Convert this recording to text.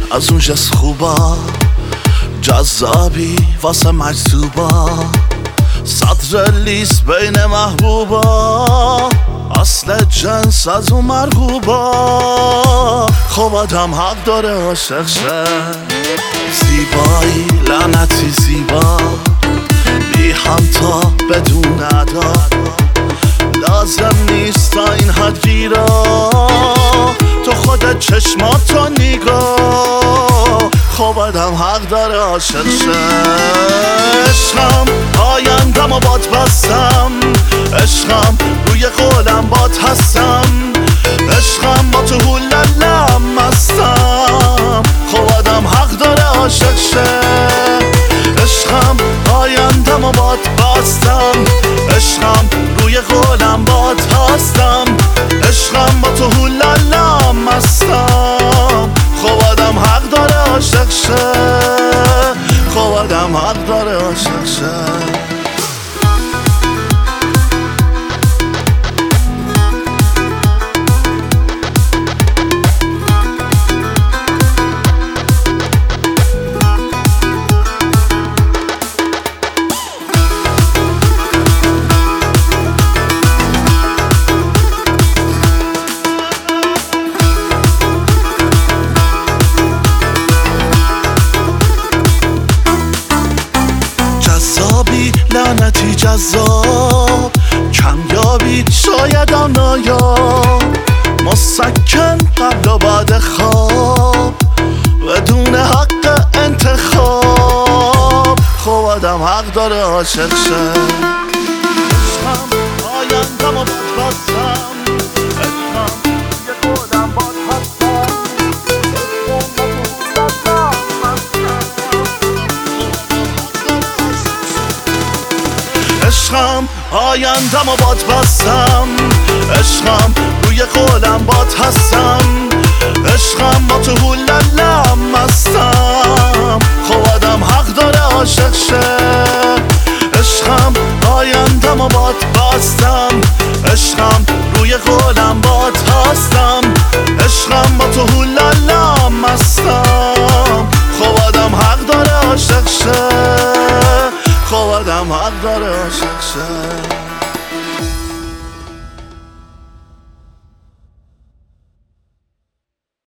از اون جس خوبا جذابی واسه مجذوبا صدر لیست بین محبوبا اصل جنس از اون مرغوبا خب آدم حق داره عاشق شه زیبایی لعنتی زیبا بی همتا بدون ادا لازم نیست تا این حد گیرا تو خودت چشماتو نگاه خب آدم حق داره عاشق شه عشقم آیندم و باد بستم عشقم روی قولم باد هستم عشقم با تو هولالم مستم خب آدم حق داره عاشق شه عشقم آیندم و باد بستم عشقم روی قولم باد هستم عشقم با تو هولالم مستم خب آدم حق داره عاشق شه خب آدم حق داره عاشق شه لعنتی جذاب کمیابی شایدم نایاب مسکن قبل و بعد خواب بدون حق انتخاب خب آدم حق داره عاشق شه عشقم آیندم و باد بستم عشقم یه خودم باد هستم عشقم آیندم و باد بستم عشقم روی قولم باد هستم عشقم با تو هولالم مستم خب آدم حق داره عاشق شه عشقم آیندم و باد بستم عشقم روی قولم باد هستم عشقم با تو هولالم مستم خب آدم حق داره عاشق شه خب آدم حق داره عاشق شه